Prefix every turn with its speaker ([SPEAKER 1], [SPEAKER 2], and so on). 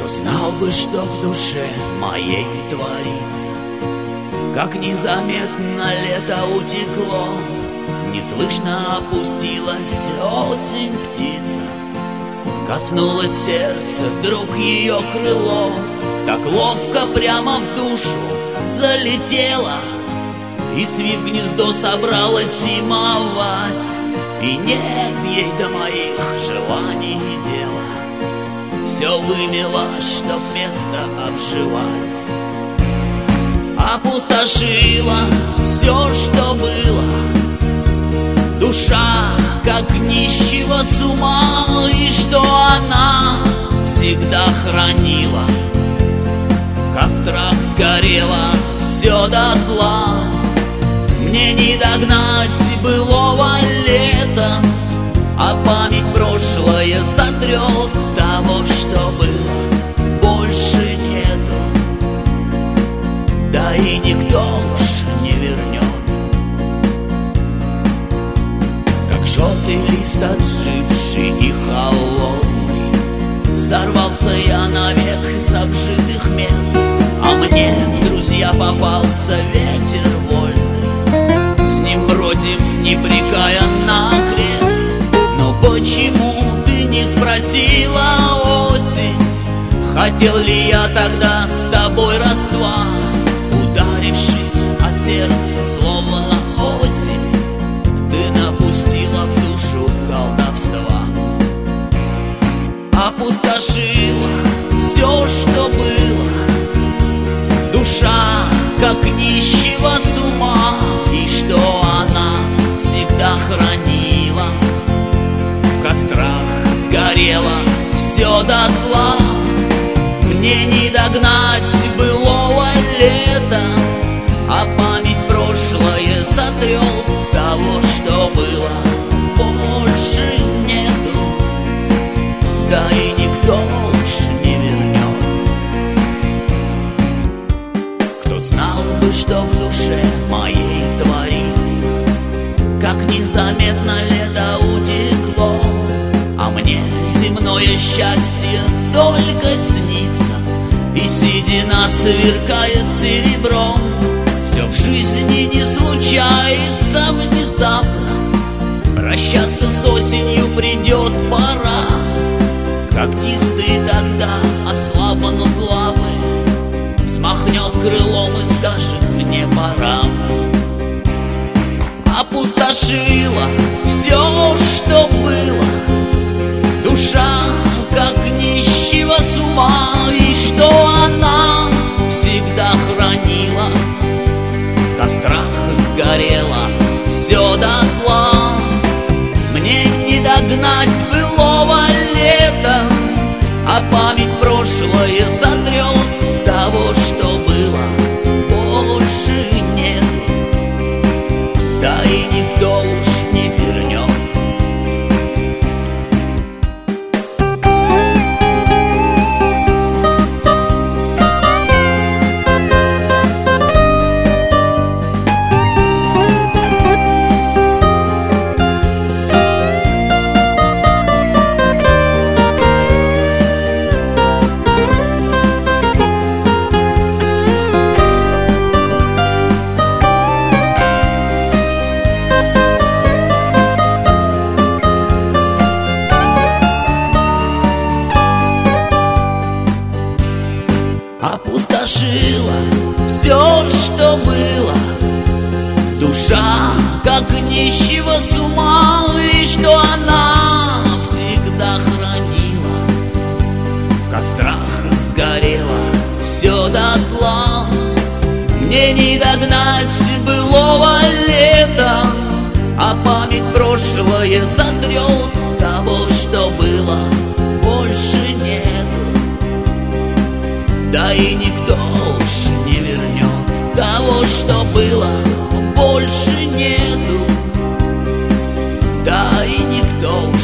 [SPEAKER 1] Кто знал бы, что в душе моей творится, как незаметно лето утекло, неслышно опустилась осень птица, коснулось сердце вдруг ее крыло, так ловко прямо в душу залетела, и свив гнездо собралась зимовать. И нет ей до моих желаний дела, все вымела, чтоб место обживать. Опустошила все, что было, душа, как нищего с ума, и что она всегда хранила. В кострах сгорело все дотла, мне не догнать былого лета, а память прошлое сотрет того, что было, больше нету. Да и никто уж не вернет. Как желтый лист отживший и холодный, сорвался я навек с обжитых мест, а мне в друзья попался ветер вольный. С ним бродим, не брекая накрест. Но почему ты не спросила, осень, хотел ли я тогда с тобой родства? Ударившись о сердце, словно осень, ты напустила в душу колдовства. Опустошила все, что было, душа, как нищего с ума, и что она всегда хранила. В кострах сгорело все дотла, мне не догнать былого лета, а память прошлое сотрет того, что было, больше нету. Да и никто уж не вернет. Кто знал бы, что в душе моей творится, как незаметно лето утекло, а мне земное счастье только снится, и седина сверкает серебром. Все в жизни не случается внезапно, прощаться с осенью придет пора. Когтистый тогда ослабнут лапы, взмахнет крылом и скажет мне пора. Опустошила все, что было, душа, как нищего с ума, и что она всегда хранила. В кострах сгорело все дотла, мне не догнать былого лета, а память прошлое сотрет того, что было, больше нету. Да и никто уж не вернет. Опустошила все, что было, душа, как нищего с ума, и что она всегда хранила. В кострах сгорело все дотла, мне не догнать былого лета, а память прошлое сотрет того, что было, больше нету. Да и никто уж не вернет того, что было, больше нету. Да и никто